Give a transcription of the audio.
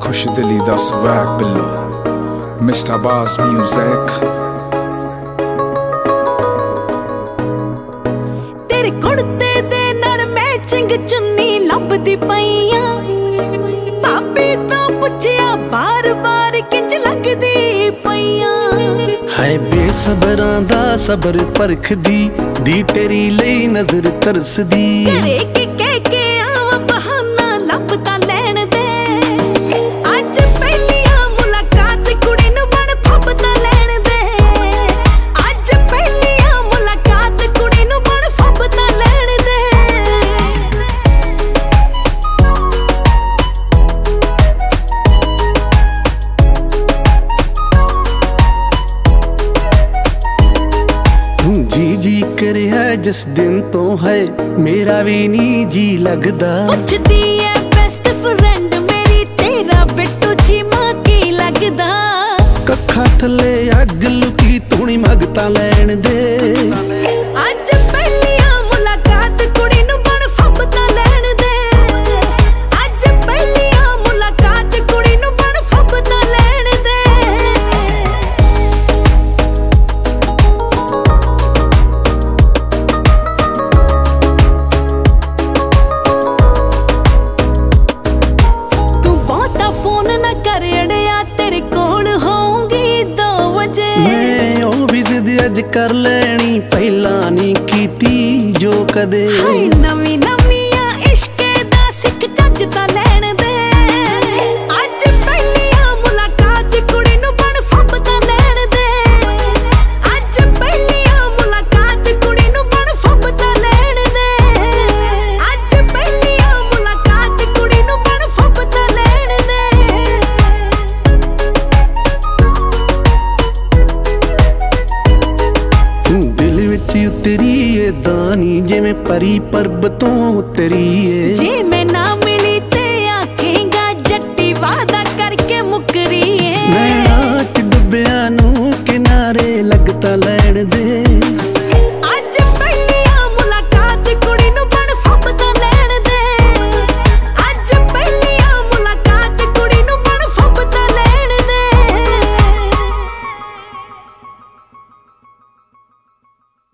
खुश दिली दा स्वैग बिल्लो मिस्टर बास म्यूजिक। तेरे कुर्ते दे नाल मैचिंग चुन्नी लभदी पईयां, भाभी तो पुछया बार बार किंज लगदी पईयां। है बेसबरां दा सबर परखदी दी तेरी लई नजर तरसदी। करे कि कह के आवा बहाना लभदा लैण दे, अज पहलियां मुलाकात कुड़ी नूं बण फब्बदा लैण दे। अज पहलियां मुलाकात कुड़ी नूं बण फब्बदा लैण दे। जी जी करे है जिस दिन तो है मेरा भी नी जी लगदा। पुछदी है बेस्ट फ्रेंड मेरी तेरा बिट्टू चीमा की लगदा। कखा थले अग लुकी तूनी मगता लैण दे। अज पहलियां मुलाकात कुड़ी नूं बण फब्बदा लैण दे। अज पहलियां मुलाकात कुड़ी नूं बण फब्बदा लैण दे। तू बहुता फोन ना कर अड़िया, तेरे कोल होऊंगी 2 बजे। मैं ओ भी जिद अज कर लैनी पहला नी कीती जो कदे। हाय नवी नवियां इश्के दा सिख चज ता लैण दे। अज पहलियां मुलाकात कुड़ी नूं बण फब्बदा लैण दे। अज पहलियां मुलाकात कुड़ी नूं बण फब्बदा लैण दे। अज पहलियां मुलाकात कुड़ी नूं बण फब्बदा लैण दे। दिल विच उतरी ए दानी जिवें परी पर्बतों उतरी ए। जे मैं